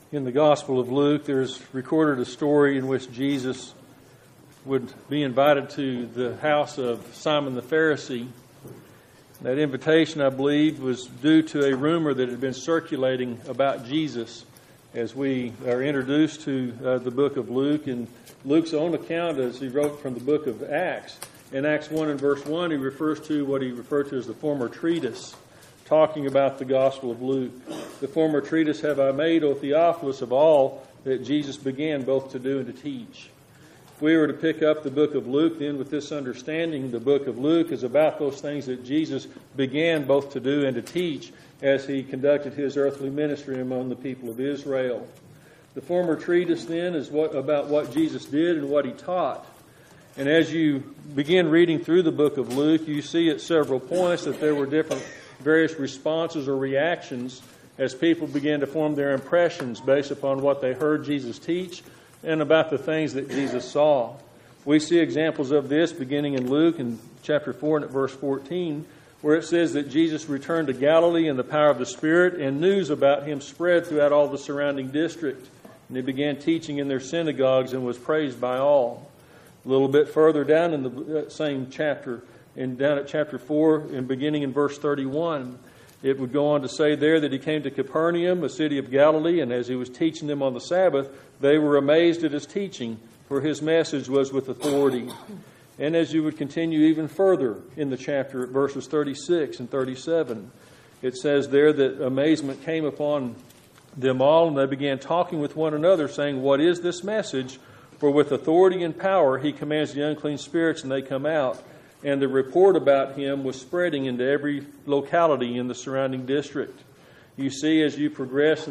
In the Gospel of Luke, there's recorded a story in which Jesus would be invited to the house of Simon the Pharisee. That invitation, I believe, was due to a rumor that had been circulating about Jesus as we are introduced to the book of Luke. In Luke's own account, as he wrote from the book of Acts, in Acts 1 and verse 1, he refers to what he referred to as the former treatise, talking about the Gospel of Luke. The former treatise have I made, O Theophilus, of all that Jesus began both to do and to teach. If we were to pick up the book of Luke, then with this understanding, the book of Luke is about those things that Jesus began both to do and to teach as he conducted his earthly ministry among the people of Israel. The former treatise, then, is about what Jesus did and what he taught. And as you begin reading through the book of Luke, you see at several points that there were various responses or reactions as people began to form their impressions based upon what they heard Jesus teach and about the things that Jesus saw. We see examples of this beginning in Luke in chapter 4 and at verse 14, where it says that Jesus returned to Galilee in the power of the Spirit, and news about him spread throughout all the surrounding district. And he began teaching in their synagogues and was praised by all. A little bit further down in the same chapter, and down at chapter 4 and beginning in verse 31, it would go on to say there that he came to Capernaum, a city of Galilee, and as he was teaching them on the Sabbath, they were amazed at his teaching, for his message was with authority. And as you would continue even further in the chapter at verses 36 and 37, it says there that amazement came upon them all, and they began talking with one another, saying, "What is this message? For with authority and power he commands the unclean spirits, and they come out." And the report about him was spreading into every locality in the surrounding district. You see, as you progress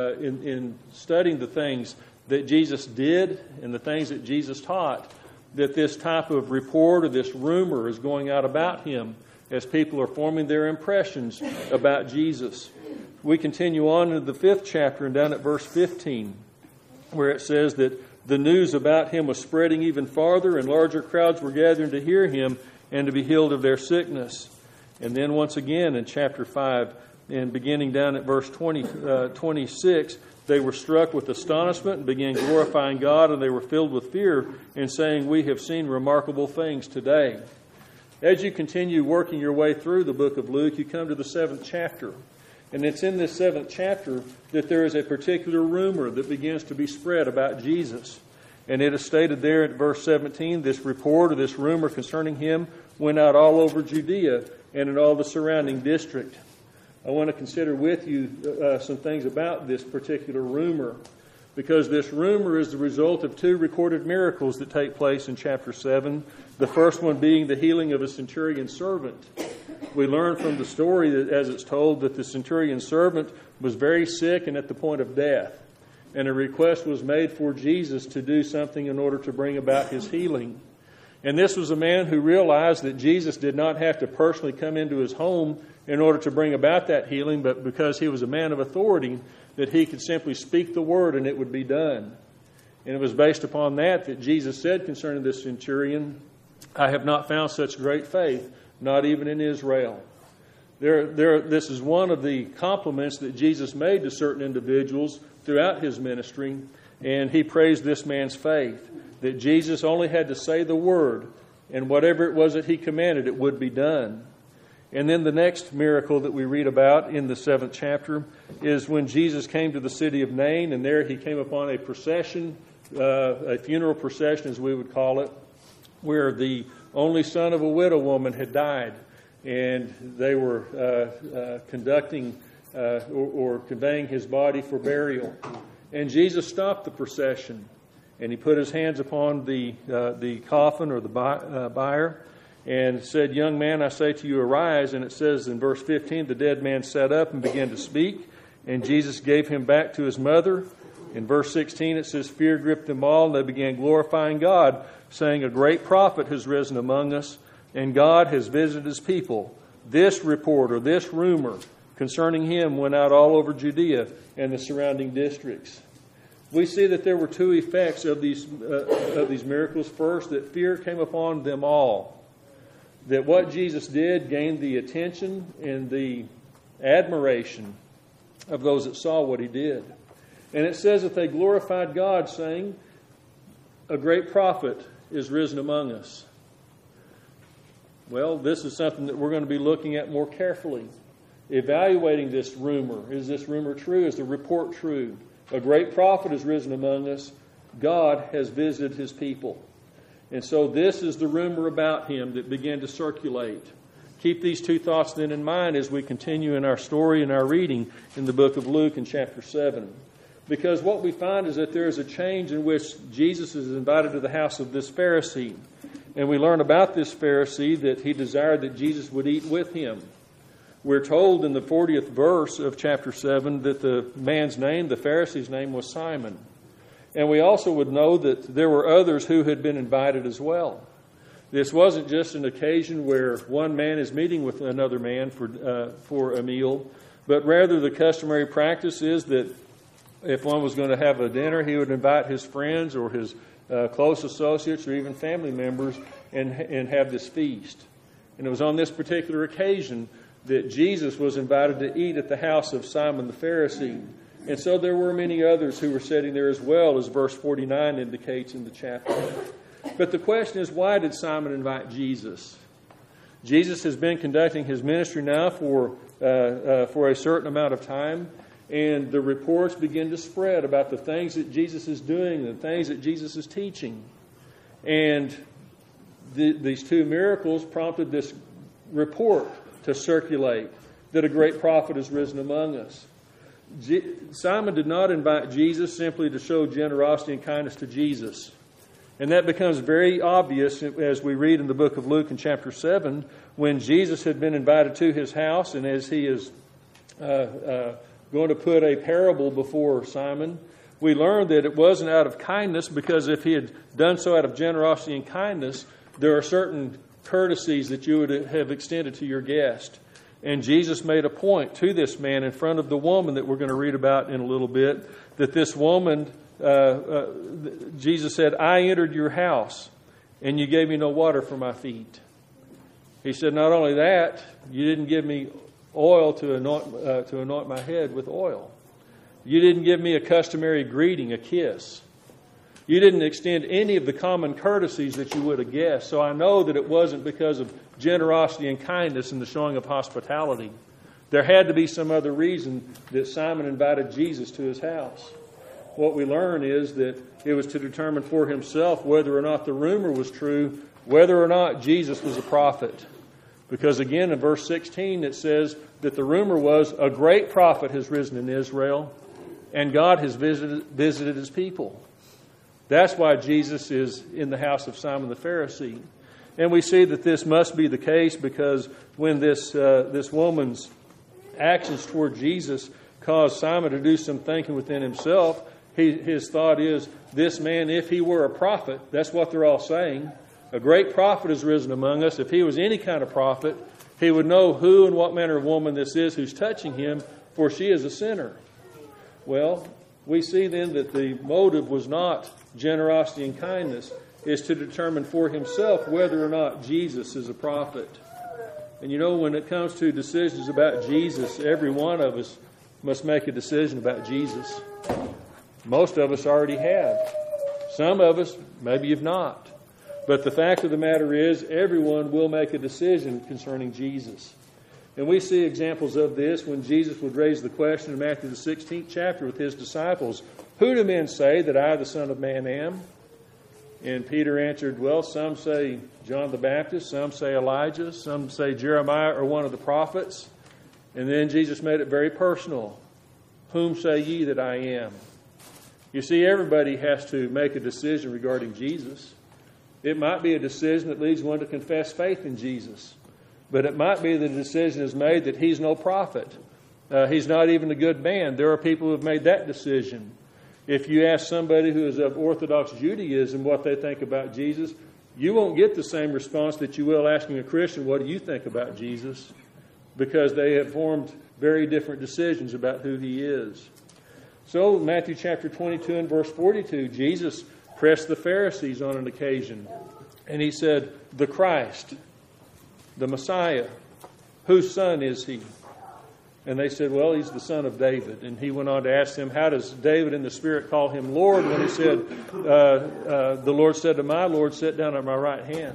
in studying the things that Jesus did and the things that Jesus taught, that this type of report or this rumor is going out about him as people are forming their impressions about Jesus. We continue on into the 5th chapter and down at verse 15, where it says that the news about him was spreading even farther, and larger crowds were gathering to hear him and to be healed of their sickness. And then once again in chapter 5, and beginning down at verse 26, they were struck with astonishment and began glorifying God, and they were filled with fear and saying, "We have seen remarkable things today." As you continue working your way through the book of Luke, you come to the 7th chapter. And it's in this 7th chapter that there is a particular rumor that begins to be spread about Jesus. And it is stated there at verse 17, this report or this rumor concerning him went out all over Judea and in all the surrounding district. I want to consider with you some things about this particular rumor, because this rumor is the result of 2 recorded miracles that take place in chapter 7, the first one being the healing of a centurion's servant. We learn from the story that, as it's told, that the centurion's servant was very sick and at the point of death. And a request was made for Jesus to do something in order to bring about his healing. And this was a man who realized that Jesus did not have to personally come into his home in order to bring about that healing, but because he was a man of authority, that he could simply speak the word and it would be done. And it was based upon that Jesus said concerning this centurion, "I have not found such great faith, not even in Israel." This is one of the compliments that Jesus made to certain individuals throughout his ministry, and he praised this man's faith, that Jesus only had to say the word, and whatever it was that he commanded, it would be done. And then the next miracle that we read about in the 7th chapter is when Jesus came to the city of Nain, and there he came upon a procession, a funeral procession as we would call it, where the only son of a widow woman had died, and they were conducting or conveying his body for burial. And Jesus stopped the procession, and he put his hands upon the coffin or the bier, and said, "Young man, I say to you, arise." And it says in verse 15, the dead man sat up and began to speak, and Jesus gave him back to his mother. In verse 16, it says, fear gripped them all, and they began glorifying God, saying, "A great prophet has risen among us, and God has visited his people." This report or this rumor concerning him went out all over Judea and the surrounding districts. We see that there were 2 effects of these miracles. First, that fear came upon them all. That what Jesus did gained the attention and the admiration of those that saw what he did. And it says that they glorified God, saying, "A great prophet is risen among us." Well, this is something that we're going to be looking at more carefully. Evaluating this rumor. Is this rumor true? Is the report true? A great prophet is risen among us. God has visited his people. And so this is the rumor about him that began to circulate. Keep these two thoughts then in mind as we continue in our story and our reading in the book of Luke in chapter 7. Because what we find is that there is a change in which Jesus is invited to the house of this Pharisee. And we learn about this Pharisee that he desired that Jesus would eat with him. We're told in the 40th verse of chapter 7 that the man's name, the Pharisee's name, was Simon. And we also would know that there were others who had been invited as well. This wasn't just an occasion where one man is meeting with another man for a meal, but rather the customary practice is that if one was going to have a dinner, he would invite his friends or his close associates or even family members and have this feast. And it was on this particular occasion that Jesus was invited to eat at the house of Simon the Pharisee. And so there were many others who were sitting there as well, as verse 49 indicates in the chapter. But the question is, why did Simon invite Jesus? Jesus has been conducting his ministry now for a certain amount of time, and the reports begin to spread about the things that Jesus is doing, the things that Jesus is teaching. And these two miracles prompted this report to circulate that a great prophet is risen among us. Simon did not invite Jesus simply to show generosity and kindness to Jesus. And that becomes very obvious as we read in the book of Luke in chapter 7, when Jesus had been invited to his house, and as he is going to put a parable before Simon, we learn that it wasn't out of kindness, because if he had done so out of generosity and kindness, there are certain courtesies that you would have extended to your guest. And Jesus made a point to this man in front of the woman that we're going to read about in a little bit, that this woman, Jesus said, "I entered your house, and you gave me no water for my feet." He said, not only that, you didn't give me oil to anoint my head with oil. You didn't give me a customary greeting, a kiss. You didn't extend any of the common courtesies that you would have guessed. So I know that it wasn't because of generosity and kindness and the showing of hospitality. There had to be some other reason that Simon invited Jesus to his house. What we learn is that it was to determine for himself whether or not the rumor was true, whether or not Jesus was a prophet. Because again, in verse 16, it says that the rumor was, a great prophet has risen in Israel, and God has visited his people. That's why Jesus is in the house of Simon the Pharisee. And we see that this must be the case because when this woman's actions toward Jesus caused Simon to do some thinking within himself, his thought is, this man, if he were a prophet, that's what they're all saying, a great prophet has risen among us. If he was any kind of prophet, he would know who and what manner of woman this is who's touching him, for she is a sinner. Well, we see then that the motive was not generosity and kindness, is to determine for himself whether or not Jesus is a prophet. And you know, when it comes to decisions about Jesus, every one of us must make a decision about Jesus. Most of us already have. Some of us, maybe you've not. But the fact of the matter is, everyone will make a decision concerning Jesus. And we see examples of this when Jesus would raise the question in Matthew the 16th chapter with his disciples, "Who do men say that I, the Son of Man, am?" And Peter answered, "Well, some say John the Baptist, some say Elijah, some say Jeremiah or one of the prophets." And then Jesus made it very personal. "Whom say ye that I am?" You see, everybody has to make a decision regarding Jesus. It might be a decision that leads one to confess faith in Jesus. But it might be that the decision is made that he's no prophet. He's not even a good man. There are people who have made that decision. If you ask somebody who is of Orthodox Judaism what they think about Jesus, you won't get the same response that you will asking a Christian, "What do you think about Jesus?" Because they have formed very different decisions about who he is. So, Matthew chapter 22 and verse 42, Jesus pressed the Pharisees on an occasion. And he said, "The Christ, the Messiah, whose son is he?" And they said, well, he's the son of David. And he went on to ask them, how does David in the Spirit call him Lord when he said, the Lord said to my Lord, sit down at my right hand?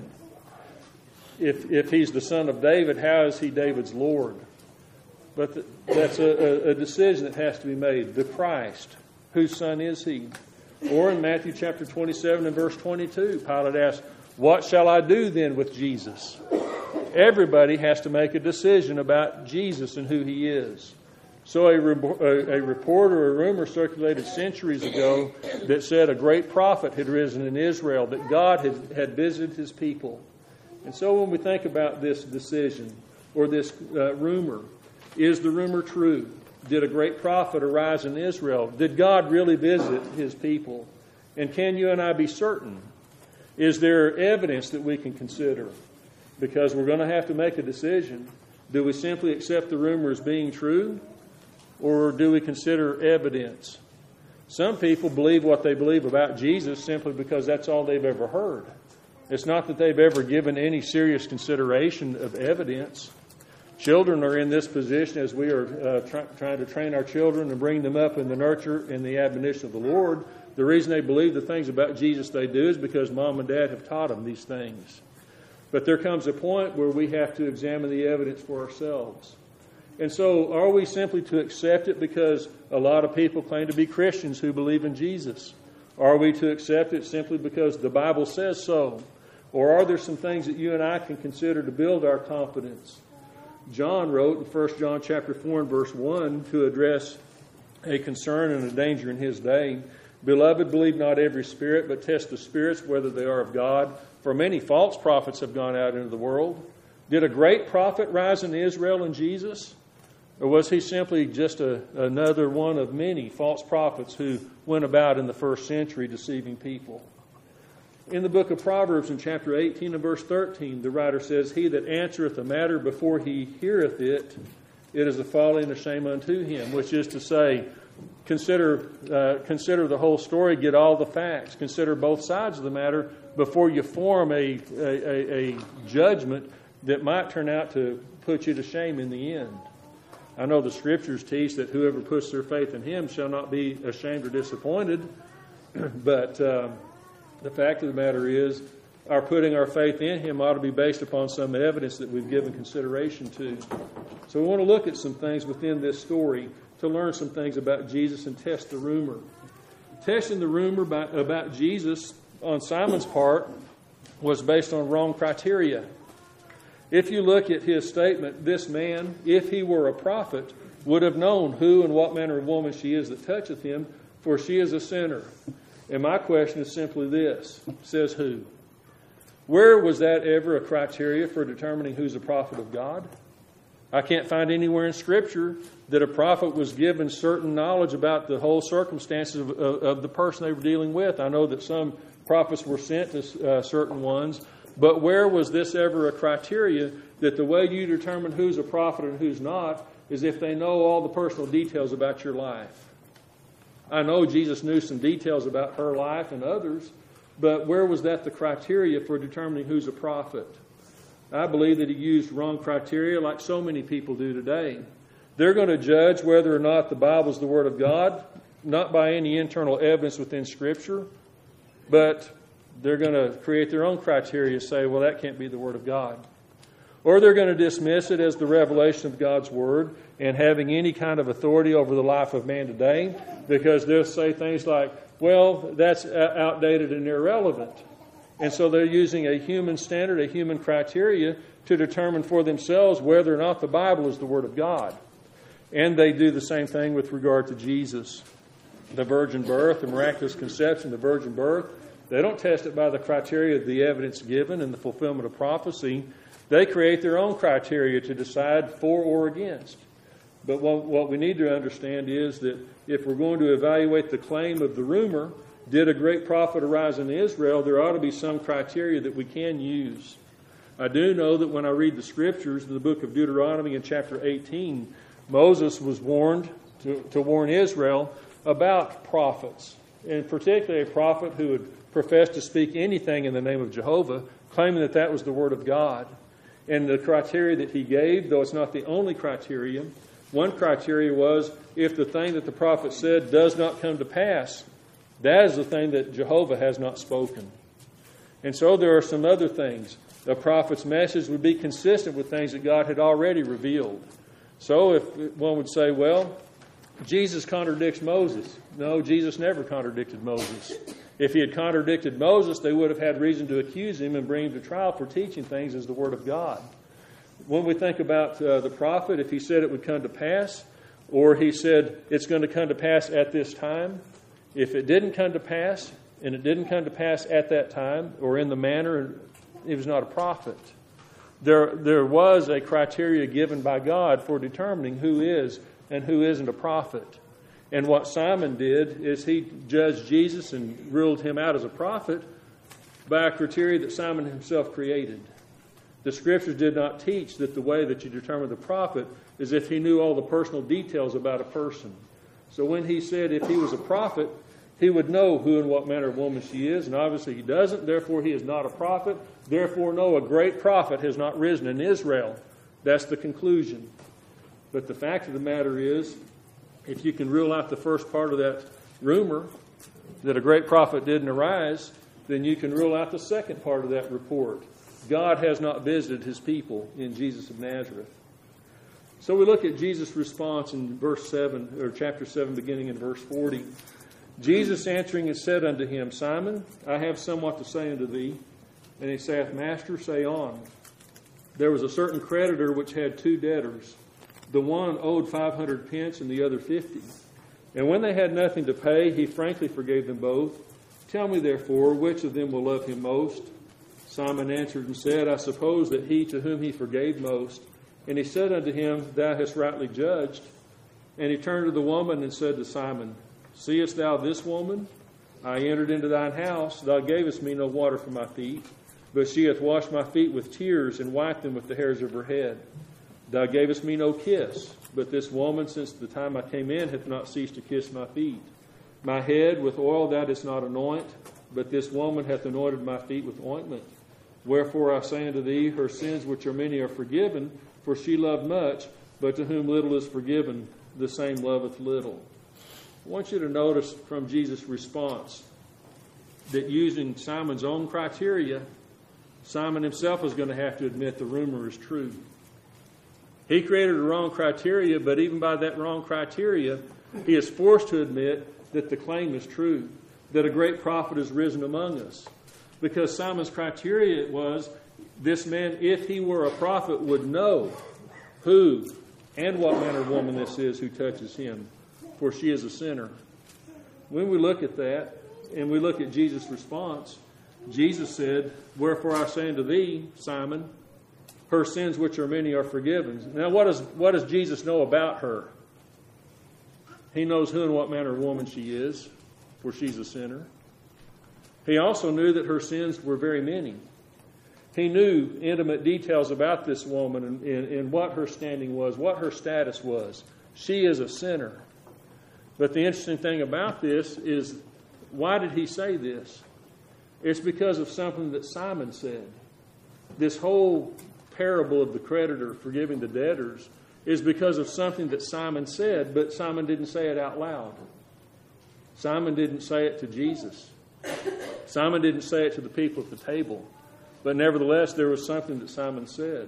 If he's the son of David, how is he David's Lord? But that's a decision that has to be made. The Christ, whose son is he? Or in Matthew chapter 27 and verse 22, Pilate asked, what shall I do then with Jesus? Everybody has to make a decision about Jesus and who he is. So a report or a rumor circulated centuries ago that said a great prophet had risen in Israel, that God had visited his people. And so when we think about this decision or this rumor, is the rumor true? Did a great prophet arise in Israel? Did God really visit his people? And can you and I be certain? Is there evidence that we can consider? Because we're going to have to make a decision. Do we simply accept the rumor as being true? Or do we consider evidence? Some people believe what they believe about Jesus simply because that's all they've ever heard. It's not that they've ever given any serious consideration of evidence. Children are in this position as we are trying to train our children and bring them up in the nurture and the admonition of the Lord. The reason they believe the things about Jesus they do is because mom and dad have taught them these things. But there comes a point where we have to examine the evidence for ourselves. And so are we simply to accept it because a lot of people claim to be Christians who believe in Jesus? Are we to accept it simply because the Bible says so? Or are there some things that you and I can consider to build our confidence? John wrote in 1 John chapter 4 and verse 1 to address a concern and a danger in his day. Beloved, believe not every spirit, but test the spirits whether they are of God. For many false prophets have gone out into the world. Did a great prophet rise in Israel in Jesus? Or was he simply just another one of many false prophets who went about in the first century deceiving people? In the book of Proverbs in chapter 18 and verse 13, the writer says, he that answereth a matter before he heareth it, it is a folly and a shame unto him. Which is to say, consider the whole story, get all the facts, consider both sides of the matter before you form a judgment that might turn out to put you to shame in the end. I know the Scriptures teach that whoever puts their faith in him shall not be ashamed or disappointed, but the fact of the matter is our putting our faith in him ought to be based upon some evidence that we've given consideration to. So we want to look at some things within this story to learn some things about Jesus and test the rumor. Testing the rumor about Jesus on Simon's part was based on wrong criteria. If you look at his statement, this man, if he were a prophet, would have known who and what manner of woman she is that toucheth him, for she is a sinner. And my question is simply this, says who? Where was that ever a criteria for determining who's a prophet of God? I can't find anywhere in Scripture that a prophet was given certain knowledge about the whole circumstances of the person they were dealing with. I know that some prophets were sent to certain ones, but where was this ever a criteria that the way you determine who's a prophet and who's not is if they know all the personal details about your life? I know Jesus knew some details about her life and others, but where was that the criteria for determining who's a prophet? I believe that he used wrong criteria like so many people do today. They're going to judge whether or not the Bible is the Word of God, not by any internal evidence within Scripture, but they're going to create their own criteria, say, well, that can't be the Word of God. Or they're going to dismiss it as the revelation of God's Word and having any kind of authority over the life of man today, because they'll say things like, well, that's outdated and irrelevant. And so they're using a human standard, a human criteria to determine for themselves whether or not the Bible is the Word of God. And they do the same thing with regard to Jesus. The virgin birth, the miraculous conception, the virgin birth, they don't test it by the criteria of the evidence given and the fulfillment of prophecy. They create their own criteria to decide for or against. But what we need to understand is that if we're going to evaluate the claim of the rumor, did a great prophet arise in Israel, there ought to be some criteria that we can use. I do know that when I read the Scriptures, in the book of Deuteronomy in chapter 18, Moses was warned to warn Israel about prophets, and particularly a prophet who would profess to speak anything in the name of Jehovah, claiming that that was the Word of God. And the criteria that he gave, though it's not the only criteria, One criteria was, if the thing that the prophet said does not come to pass, that is the thing that Jehovah has not spoken. And so there are some other things. The prophet's message would be consistent with things that God had already revealed. So if one would say, well, Jesus contradicts Moses. No, Jesus never contradicted Moses. If he had contradicted Moses, they would have had reason to accuse him and bring him to trial for teaching things as the Word of God. When we think about the prophet, if he said it would come to pass, or he said it's going to come to pass at this time, if it didn't come to pass, and it didn't come to pass at that time, or in the manner, he was not a prophet. There was a criteria given by God for determining who is and who isn't a prophet. And what Simon did is he judged Jesus and ruled him out as a prophet by a criteria that Simon himself created. The Scriptures did not teach that the way that you determine the prophet is if he knew all the personal details about a person. So when he said if he was a prophet, he would know who and what manner of woman she is, and obviously he doesn't, therefore he is not a prophet. Therefore, no, a great prophet has not risen in Israel. That's the conclusion. But the fact of the matter is, if you can rule out the first part of that rumor, that a great prophet didn't arise, then you can rule out the second part of that report. God has not visited his people in Jesus of Nazareth. So we look at Jesus' response in verse 7, or chapter 7, beginning in verse 40. Jesus answering and said unto him, Simon, I have somewhat to say unto thee. And he saith, Master, say on. There was a certain creditor which had two debtors. The one owed 500 pence and the other 50. And when they had nothing to pay, he frankly forgave them both. Tell me therefore, which of them will love him most? Simon answered and said, I suppose that he to whom he forgave most. And he said unto him, Thou hast rightly judged. And he turned to the woman and said to Simon, Seest thou this woman? I entered into thine house. Thou gavest me no water for my feet, but she hath washed my feet with tears and wiped them with the hairs of her head. Thou gavest me no kiss, but this woman, since the time I came in, hath not ceased to kiss my feet. My head with oil thou didst not anoint, but this woman hath anointed my feet with ointment. Wherefore I say unto thee, her sins which are many are forgiven, for she loved much, but to whom little is forgiven, the same loveth little. I want you to notice from Jesus' response that using Simon's own criteria, Simon himself is going to have to admit the rumor is true. He created a wrong criteria, but even by that wrong criteria, he is forced to admit that the claim is true, that a great prophet has risen among us. Because Simon's criteria was, this man, if he were a prophet, would know who and what manner of woman this is who touches him, for she is a sinner. When we look at that, and we look at Jesus' response, Jesus said, Wherefore I say unto thee, Simon, her sins which are many are forgiven. Now what does Jesus know about her? He knows who and what manner of woman she is, for she's a sinner. He also knew that her sins were very many. He knew intimate details about this woman and what her standing was, what her status was. She is a sinner. But the interesting thing about this is, why did he say this? It's because of something that Simon said. This whole parable of the creditor forgiving the debtors is because of something that Simon said, but Simon didn't say it out loud. Simon didn't say it to Jesus. Simon didn't say it to the people at the table. But nevertheless, there was something that Simon said.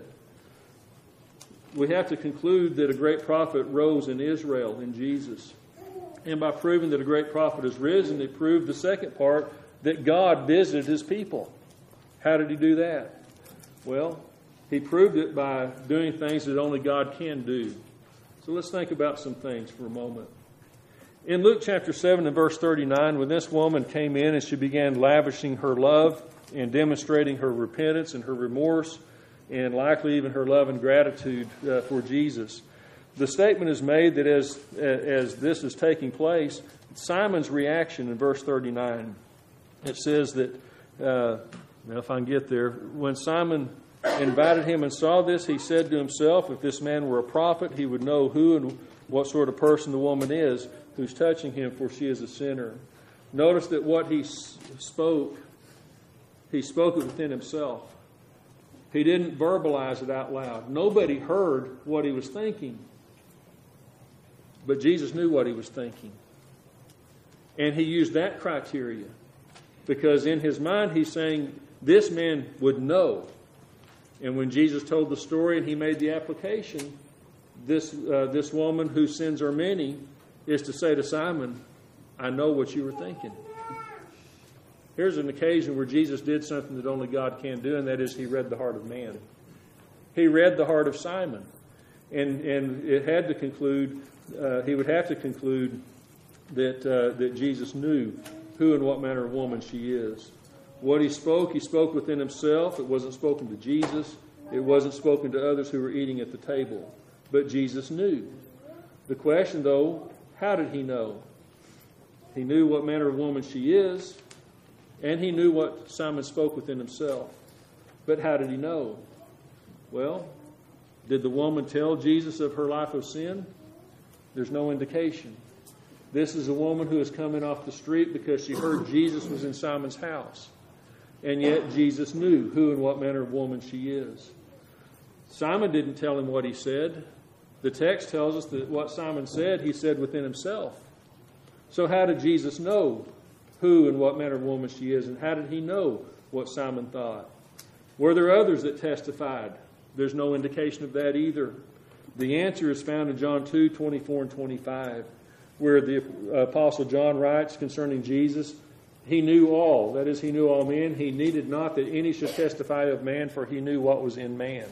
We have to conclude that a great prophet rose in Israel in Jesus. And by proving that a great prophet has risen, it proved the second part, that God visited his people. How did he do that? Well, he proved it by doing things that only God can do. So let's think about some things for a moment. In Luke chapter 7 and verse 39, when this woman came in and she began lavishing her love and demonstrating her repentance and her remorse and likely even her love and gratitude for Jesus, the statement is made that as this is taking place, Simon's reaction in verse 39, it says that, if I can get there, when Simon invited him and saw this, he said to himself, if this man were a prophet, he would know who and what sort of person the woman is who's touching him, for she is a sinner. Notice that what he spoke it within himself. He didn't verbalize it out loud. Nobody heard what he was thinking. But Jesus knew what he was thinking. And he used that criteria. Because in his mind, he's saying, this man would know. And when Jesus told the story and he made the application, this woman whose sins are many is to say to Simon, I know what you were thinking. Here's an occasion where Jesus did something that only God can do, and that is he read the heart of man. He read the heart of Simon. And it had to conclude, he would have to conclude that Jesus knew who and what manner of woman she is. What he spoke within himself. It wasn't spoken to Jesus. It wasn't spoken to others who were eating at the table. But Jesus knew. The question, though, how did he know? He knew what manner of woman she is, and he knew what Simon spoke within himself. But how did he know? Well, did the woman tell Jesus of her life of sin? There's no indication. This is a woman who is coming off the street because she heard Jesus was in Simon's house. And yet Jesus knew who and what manner of woman she is. Simon didn't tell him what he said. The text tells us that what Simon said, he said within himself. So how did Jesus know who and what manner of woman she is? And how did he know what Simon thought? Were there others that testified? There's no indication of that either. The answer is found in John 2, 24 and 25, where the Apostle John writes concerning Jesus, he knew all. That is, he knew all men. He needed not that any should testify of man, for he knew what was in man.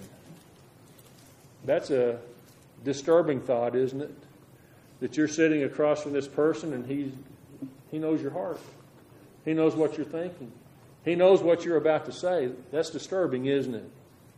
That's a disturbing thought, isn't it? That you're sitting across from this person and he knows your heart. He knows what you're thinking. He knows what you're about to say. That's disturbing, isn't it?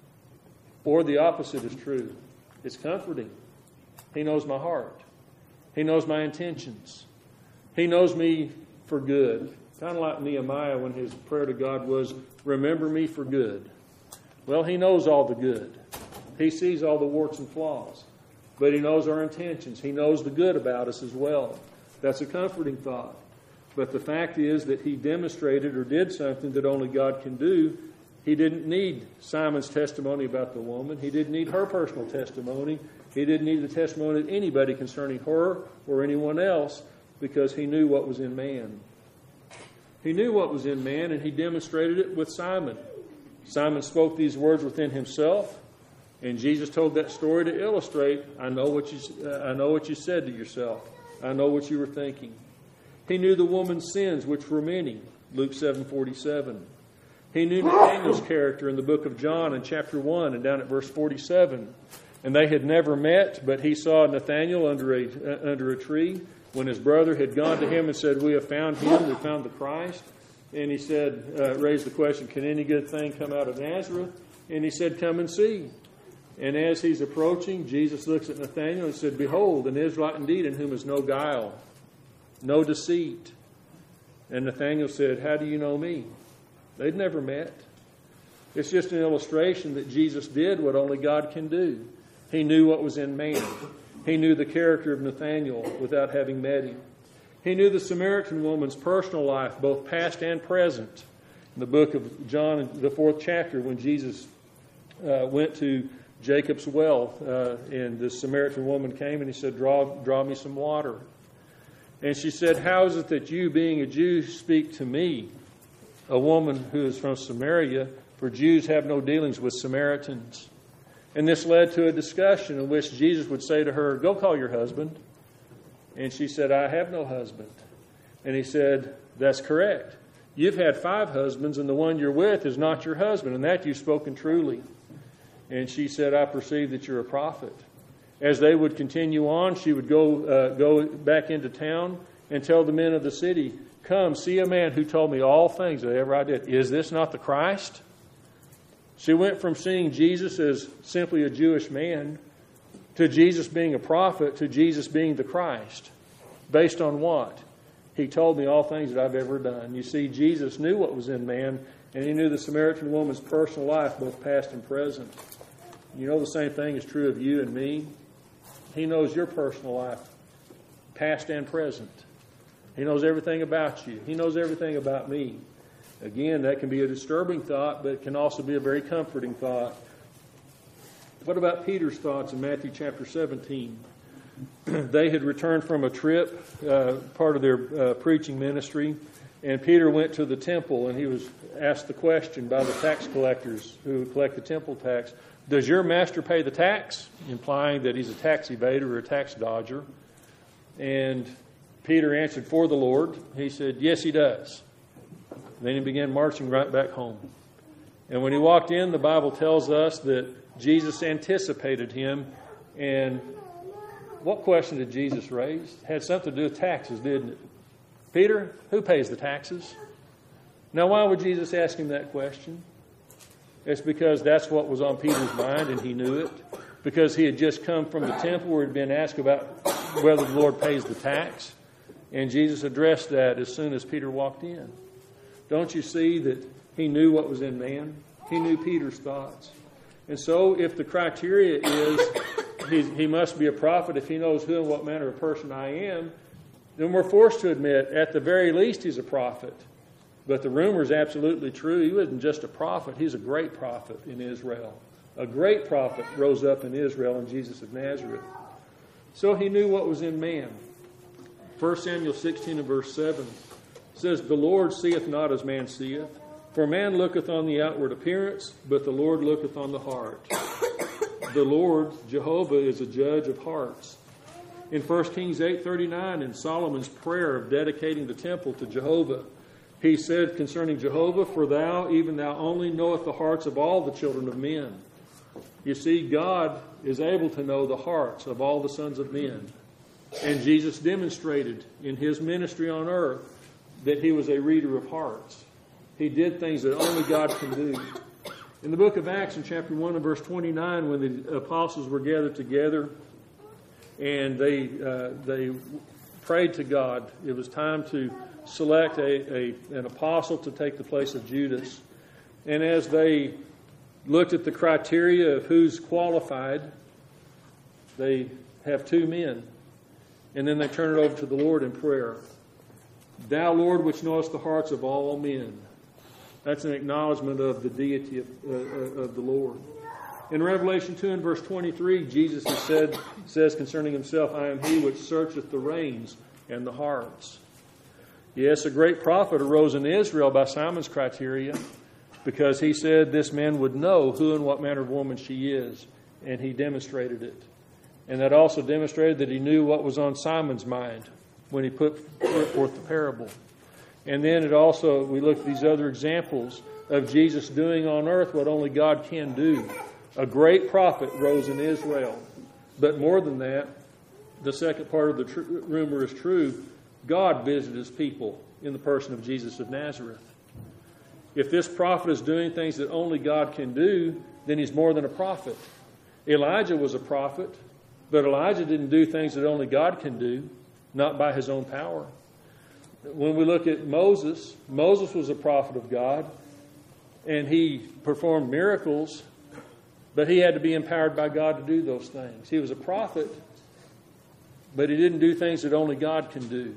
Or the opposite is true. It's comforting. He knows my heart. He knows my intentions. He knows me for good. Kind of like Nehemiah when his prayer to God was, remember me for good. Well, he knows all the good. He sees all the warts and flaws. But he knows our intentions. He knows the good about us as well. That's a comforting thought. But the fact is that he demonstrated or did something that only God can do. He didn't need Simon's testimony about the woman. He didn't need her personal testimony. He didn't need the testimony of anybody concerning her or anyone else, because he knew what was in man. He knew what was in man, and he demonstrated it with Simon. Simon spoke these words within himself, and Jesus told that story to illustrate, I know what you said to yourself. I know what you were thinking. He knew the woman's sins, which were many, Luke 7:47. He knew Nathanael's character in the book of John in chapter 1 and down at verse 47. And they had never met, but he saw Nathanael under a tree when his brother had gone to him and said, we have found him, we found the Christ. And he said, raised the question, can any good thing come out of Nazareth? And he said, come and see. And as he's approaching, Jesus looks at Nathanael and said, behold, an Israelite indeed, in whom is no guile, no deceit. And Nathanael said, how do you know me? They'd never met. It's just an illustration that Jesus did what only God can do. He knew what was in man. He knew the character of Nathanael without having met him. He knew the Samaritan woman's personal life, both past and present. In the book of John, in the 4th chapter, when Jesus went to Jacob's well, and the Samaritan woman came and he said, draw me some water. And she said, how is it that you, being a Jew, speak to me, a woman who is from Samaria? For Jews have no dealings with Samaritans. And this led to a discussion in which Jesus would say to her, go call your husband. And she said, I have no husband. And he said, that's correct. You've had 5 husbands, and the one you're with is not your husband, and that you've spoken truly. And she said, I perceive that you're a prophet. As they would continue on, she would go back into town and tell the men of the city, come, see a man who told me all things that ever I did. Is this not the Christ? She went from seeing Jesus as simply a Jewish man to Jesus being a prophet to Jesus being the Christ. Based on what? He told me all things that I've ever done. You see, Jesus knew what was in man, and he knew the Samaritan woman's personal life, both past and present. You know the same thing is true of you and me. He knows your personal life, past and present. He knows everything about you. He knows everything about me. Again, that can be a disturbing thought, but it can also be a very comforting thought. What about Peter's thoughts in Matthew chapter 17? They had returned from a trip, part of their preaching ministry, and Peter went to the temple, and he was asked the question by the tax collectors who collect the temple tax, does your master pay the tax? Implying that he's a tax evader or a tax dodger. And Peter answered for the Lord. He said, yes, he does. Then he began marching right back home. And when he walked in, the Bible tells us that Jesus anticipated him. And what question did Jesus raise? It had something to do with taxes, didn't it? Peter, who pays the taxes? Now, why would Jesus ask him that question? It's because that's what was on Peter's mind, and he knew it. Because he had just come from the temple where he'd been asked about whether the Lord pays the tax. And Jesus addressed that as soon as Peter walked in. Don't you see that he knew what was in man? He knew Peter's thoughts. And so if the criteria is he must be a prophet if he knows who and what manner of person I am, then we're forced to admit at the very least he's a prophet. But the rumor is absolutely true. He wasn't just a prophet. He's a great prophet in Israel. A great prophet rose up in Israel in Jesus of Nazareth. So he knew what was in man. 1 Samuel 16 and verse 7 says, the Lord seeth not as man seeth, for man looketh on the outward appearance, but the Lord looketh on the heart. The Lord, Jehovah, is a judge of hearts. In 1 Kings 8:39, in Solomon's prayer of dedicating the temple to Jehovah, he said concerning Jehovah, for thou, even thou only, knoweth the hearts of all the children of men. You see, God is able to know the hearts of all the sons of men. And Jesus demonstrated in his ministry on earth that he was a reader of hearts. He did things that only God can do. In the book of Acts, in chapter 1 and verse 29, when the apostles were gathered together and they prayed to God, it was time to select an apostle to take the place of Judas. And as they looked at the criteria of who's qualified, they have two men. And then they turn it over to the Lord in prayer. Thou, Lord, which knowest the hearts of all men. That's an acknowledgement of the deity of the Lord. In Revelation 2 and verse 23, Jesus says concerning himself, I am he which searcheth the reins and the hearts. Yes, a great prophet arose in Israel by Simon's criteria because he said this man would know who and what manner of woman she is, and he demonstrated it. And that also demonstrated that he knew what was on Simon's mind when he put forth the parable. And then it also, we look at these other examples of Jesus doing on earth what only God can do. A great prophet rose in Israel. But more than that, the second part of the rumor is true. God visited his people in the person of Jesus of Nazareth. If this prophet is doing things that only God can do, then he's more than a prophet. Elijah was a prophet, but Elijah didn't do things that only God can do, not by his own power. When we look at Moses, Moses was a prophet of God, and he performed miracles, but he had to be empowered by God to do those things. He was a prophet, but he didn't do things that only God can do.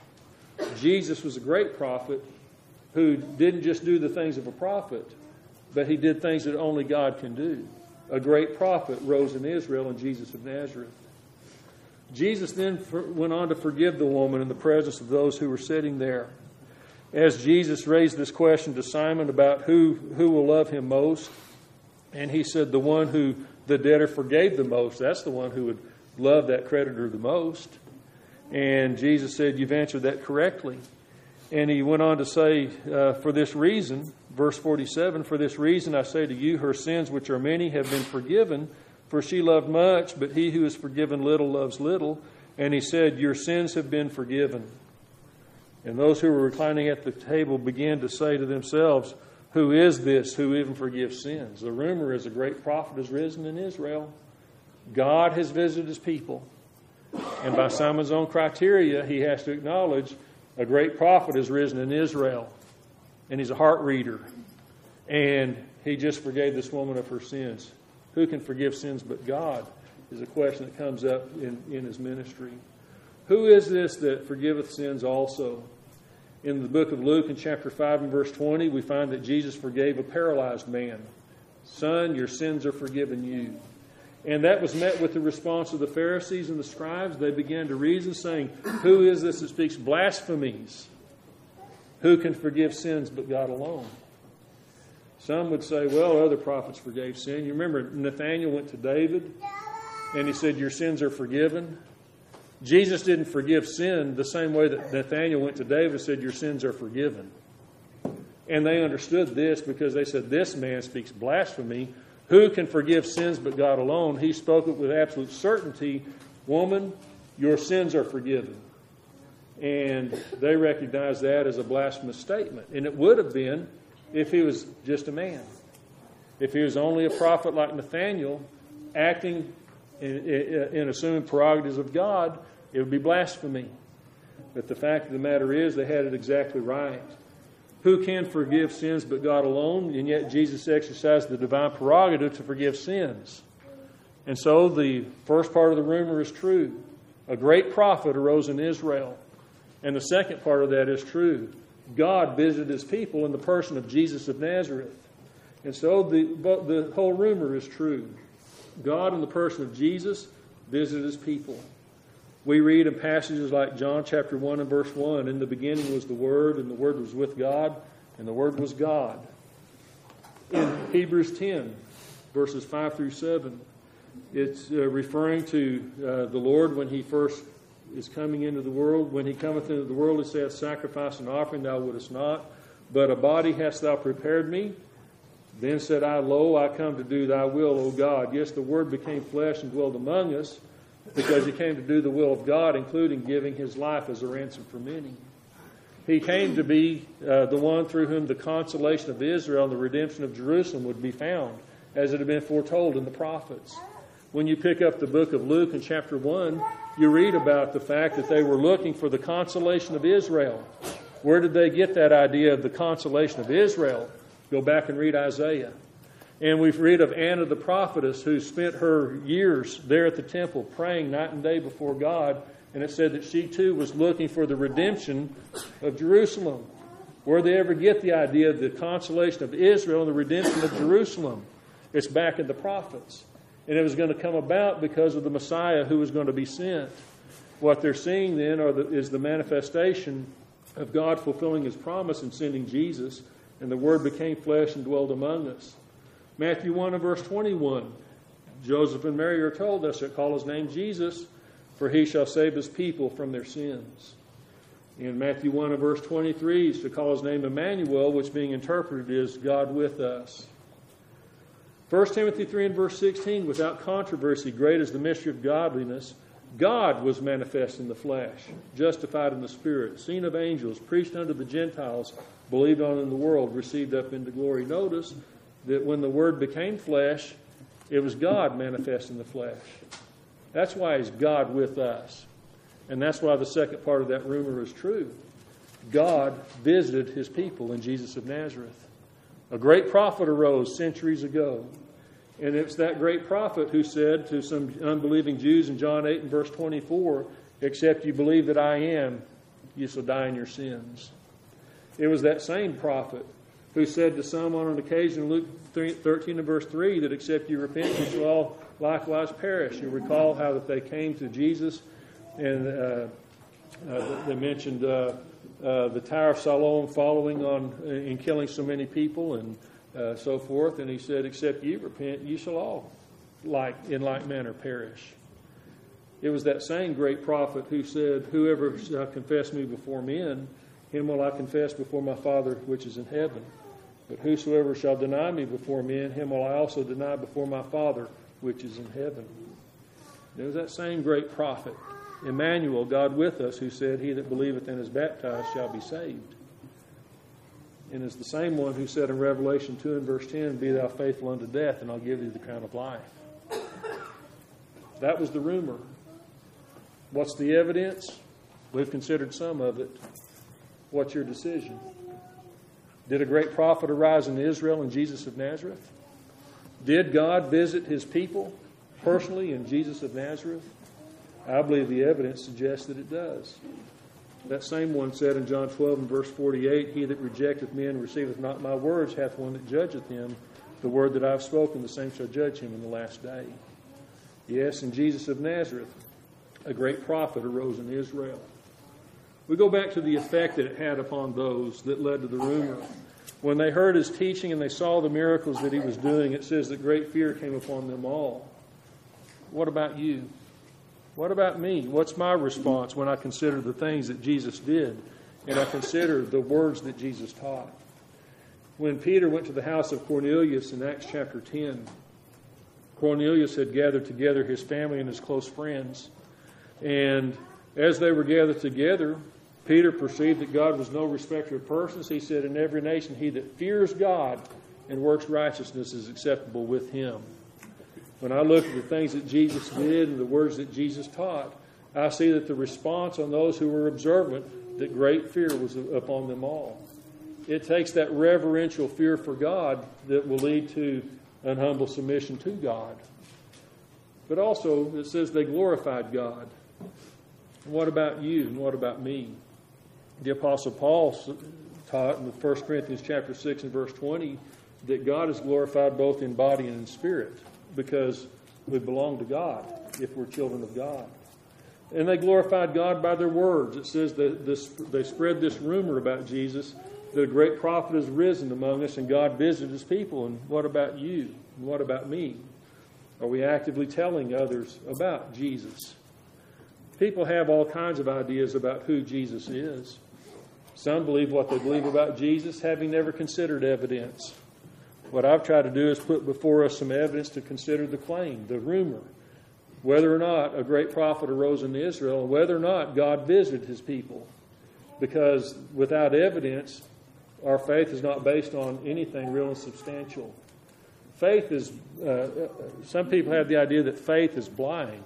Jesus was a great prophet who didn't just do the things of a prophet, but he did things that only God can do. A great prophet rose in Israel in Jesus of Nazareth. Jesus then went on to forgive the woman in the presence of those who were sitting there. As Jesus raised this question to Simon about who will love him most, and he said the one who the debtor forgave the most, that's the one who would love that creditor the most. And Jesus said, you've answered that correctly. And he went on to say, for this reason, verse 47, for this reason I say to you, her sins, which are many, have been forgiven. For she loved much, but he who is forgiven little loves little. And he said, your sins have been forgiven. And those who were reclining at the table began to say to themselves, who is this who even forgives sins? The rumor is a great prophet has risen in Israel. God has visited his people. And by Simon's own criteria, he has to acknowledge a great prophet has risen in Israel. And he's a heart reader. And he just forgave this woman of her sins. Who can forgive sins but God is a question that comes up in his ministry. Who is this that forgiveth sins also? In the book of Luke in chapter 5 and verse 20, we find that Jesus forgave a paralyzed man. Son, your sins are forgiven you. And that was met with the response of the Pharisees and the scribes. They began to reason, saying, "Who is this that speaks blasphemies? Who can forgive sins but God alone?" Some would say, well, other prophets forgave sin. You remember Nathanael went to David and he said, "Your sins are forgiven." Jesus didn't forgive sin the same way that Nathanael went to David and said, "Your sins are forgiven." And they understood this because they said, "This man speaks blasphemy. Who can forgive sins but God alone?" He spoke it with absolute certainty. "Woman, your sins are forgiven." And they recognized that as a blasphemous statement. And it would have been if he was just a man. If he was only a prophet like Nathanael, acting in assuming prerogatives of God, it would be blasphemy. But the fact of the matter is, they had it exactly right. Who can forgive sins but God alone? And yet Jesus exercised the divine prerogative to forgive sins. And so the first part of the rumor is true. A great prophet arose in Israel. And the second part of that is true. God visited his people in the person of Jesus of Nazareth. And so the whole rumor is true. God in the person of Jesus visited his people. We read in passages like John chapter 1 and verse 1, "In the beginning was the Word, and the Word was with God, and the Word was God." In Hebrews 10, verses 5 through 7, it's referring to the Lord when he first is coming into the world. "When he cometh into the world, he saith, Sacrifice and offering thou wouldest not, but a body hast thou prepared me. Then said I, Lo, I come to do thy will, O God. Yes, the Word became flesh and dwelled among us, because he came to do the will of God, including giving his life as a ransom for many." He came to be the one through whom the consolation of Israel and the redemption of Jerusalem would be found, as it had been foretold in the prophets. When you pick up the book of Luke in chapter 1, you read about the fact that they were looking for the consolation of Israel. Where did they get that idea of the consolation of Israel? Go back and read Isaiah. And we read of Anna the prophetess, who spent her years there at the temple praying night and day before God. And it said that she too was looking for the redemption of Jerusalem. Where did they ever get the idea of the consolation of Israel and the redemption of Jerusalem? It's back in the prophets. And it was going to come about because of the Messiah who was going to be sent. What they're seeing then is the manifestation of God fulfilling his promise in sending Jesus. And the Word became flesh and dwelled among us. Matthew 1 and verse 21, Joseph and Mary are told us to call his name Jesus, for he shall save his people from their sins. In Matthew 1 and verse 23, he's to call his name Emmanuel, which being interpreted is God with us. 1 Timothy 3 and verse 16, "Without controversy, great is the mystery of godliness. God was manifest in the flesh, justified in the Spirit, seen of angels, preached unto the Gentiles, believed on in the world, received up into glory." Notice that when the Word became flesh, it was God manifest in the flesh. That's why he's God with us. And that's why the second part of that rumor is true. God visited his people in Jesus of Nazareth. A great prophet arose centuries ago. And it's that great prophet who said to some unbelieving Jews in John 8 and verse 24, "Except you believe that I am, you shall die in your sins." It was that same prophet who said to some on an occasion in Luke 13 and verse 3 that except you repent, you shall all likewise perish. You recall how that they came to Jesus and they mentioned the Tower of Siloam following on in killing so many people and so forth. And he said, except you repent, you shall all in like manner perish. It was that same great prophet who said, "Whoever shall confess me before men, him will I confess before my Father which is in heaven. But whosoever shall deny me before men, him will I also deny before my Father which is in heaven." It was that same great prophet, Emmanuel, God with us, who said, "He that believeth and is baptized shall be saved." And it's the same one who said in Revelation 2 and verse 10, "Be thou faithful unto death, and I'll give thee the crown of life." That was the rumor. What's the evidence? We've considered some of it. What's your decision? Did a great prophet arise in Israel in Jesus of Nazareth? Did God visit his people personally in Jesus of Nazareth? I believe the evidence suggests that it does. That same one said in John 12 and verse 48, "He that rejecteth me and receiveth not my words hath one that judgeth him. The word that I have spoken, the same shall judge him in the last day." Yes, and Jesus of Nazareth, a great prophet, arose in Israel. We go back to the effect that it had upon those that led to the rumor. When they heard his teaching and they saw the miracles that he was doing, it says that great fear came upon them all. What about you? What about me? What's my response when I consider the things that Jesus did and I consider the words that Jesus taught? When Peter went to the house of Cornelius in Acts chapter 10, Cornelius had gathered together his family and his close friends. And as they were gathered together, Peter perceived that God was no respecter of persons. He said, in every nation, he that fears God and works righteousness is acceptable with him. When I look at the things that Jesus did and the words that Jesus taught, I see that the response on those who were observant, that great fear was upon them all. It takes that reverential fear for God that will lead to an humble submission to God. But also, it says they glorified God. What about you and what about me? The Apostle Paul taught in 1 Corinthians chapter 6 and verse 20 that God is glorified both in body and in spirit because we belong to God if we're children of God. And they glorified God by their words. It says that they spread this rumor about Jesus, that a great prophet has risen among us and God visited his people. And what about you? And what about me? Are we actively telling others about Jesus? People have all kinds of ideas about who Jesus is. Some believe what they believe about Jesus, having never considered evidence. What I've tried to do is put before us some evidence to consider the claim, the rumor, whether or not a great prophet arose in Israel, and whether or not God visited his people. Because without evidence, our faith is not based on anything real and substantial. Faith is, some people have the idea that faith is blind.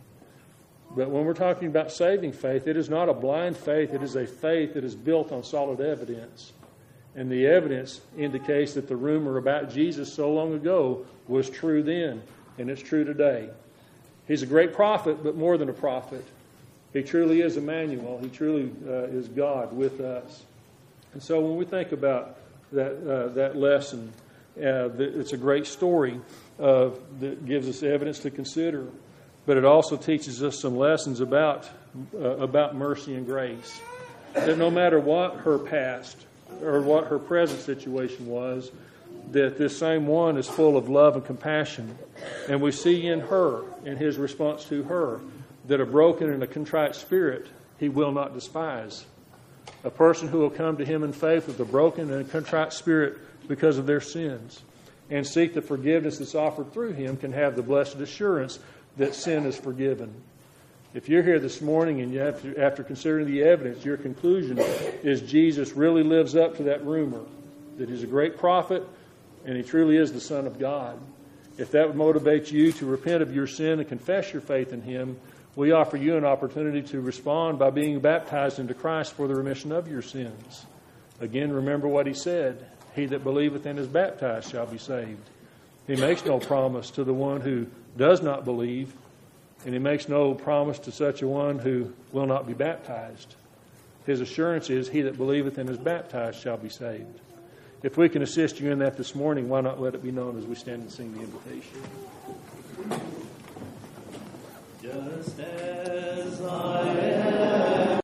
But when we're talking about saving faith, it is not a blind faith. It is a faith that is built on solid evidence. And the evidence indicates that the rumor about Jesus so long ago was true then, and it's true today. He's a great prophet, but more than a prophet. He truly is Emmanuel. He truly is God with us. And so when we think about that lesson, it's a great story that gives us evidence to consider. But it also teaches us some lessons about mercy and grace. That no matter what her past or what her present situation was, that this same one is full of love and compassion. And we see in her, in his response to her, that a broken and a contrite spirit he will not despise. A person who will come to him in faith with a broken and a contrite spirit because of their sins and seek the forgiveness that's offered through him can have the blessed assurance that sin is forgiven. If you're here this morning and you have to, after considering the evidence, your conclusion is Jesus really lives up to that rumor, that he's a great prophet and he truly is the Son of God. If that would motivate you to repent of your sin and confess your faith in him, we offer you an opportunity to respond by being baptized into Christ for the remission of your sins. Again, remember what he said, he that believeth and is baptized shall be saved. He makes no promise to the one who does not believe, and he makes no promise to such a one who will not be baptized. His assurance is, he that believeth and is baptized shall be saved. If we can assist you in that this morning, why not let it be known as we stand and sing the invitation? Just as I am.